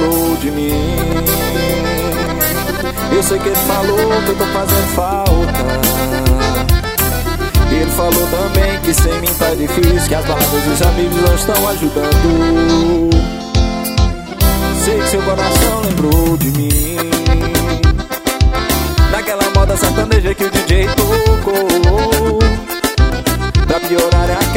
lembrou de mim. Eu sei que ele falou que eu tô fazendo falta. Ele falou também que sem mim tá difícil, que as baladas dos amigos não estão ajudando. Sei que seu coração lembrou de mim, daquela moda sertaneja que o DJ tocou. Pra piorar é